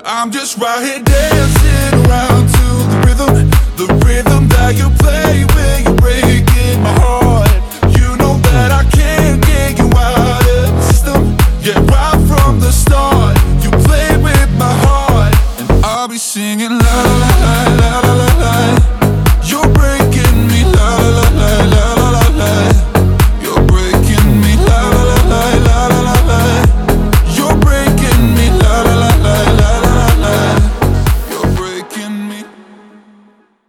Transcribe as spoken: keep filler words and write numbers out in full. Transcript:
I'm just right here dancing around to the rhythm, the rhythm that you play when you're breaking my heart. You know that I can't get you out of the system. Yeah, right from the start, you play with my heart, and I'll be singing la la la la la la.